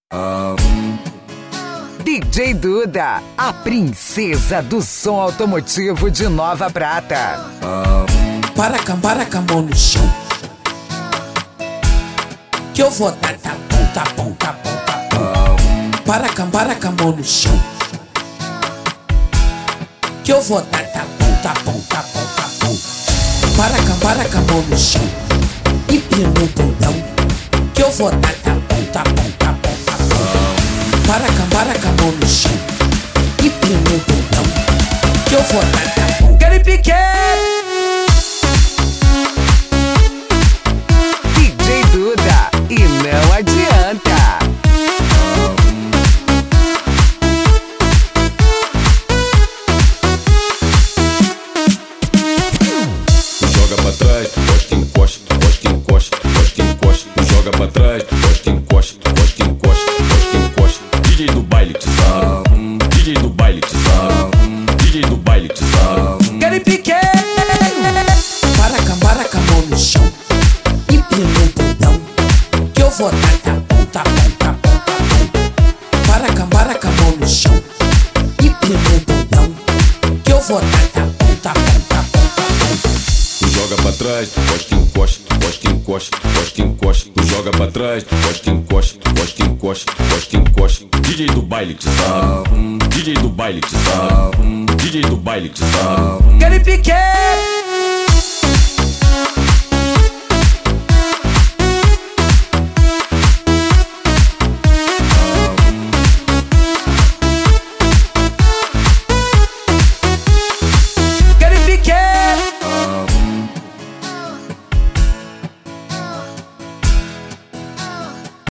DJ Duda, a princesa do som automotivo de Nova Prata. Para a mão no chão, que eu vou dar tapão, tapão, tapão, tapão. Para a mão no chão, que eu vou dar tapão, tapão, tapão, tapão. Para a mão no chão, empina o bundão, que eu vou dar tapão, tapão, tapão, tapão. Para a mão no chão, empina o bundão, que eu vou dar tapão. Quero piquet! DJ Duda, e não adianta. Joga pra trás, tu gosta que encosta, tu gosta que encosta, tu gosta que encosta. Tu joga pra trás, tu gosta que encosta, tu gosta que encosta, tu gosta que encosta. DJ do baile te sarra, DJ do baile te sarra, DJ do baile te sarra. Quero piquet! Para a mão no chão, empina o bundão, que eu vou dar tapão, tapão, tapão, tapão. Para a mão no chão, empina o bundão, que eu vou dar tapão, tapão, tapão, tapão. Tu joga pra trás, tu gosta que encosta, tu gosta que encosta, tu gosta que encosta. Tu joga pra trás, tu gosta que encosta, tu gosta que encosta, tu gosta que encosta. DJ do baile te sarra, DJ do baile te sarra, DJ do baile te sarra. Quero piquet!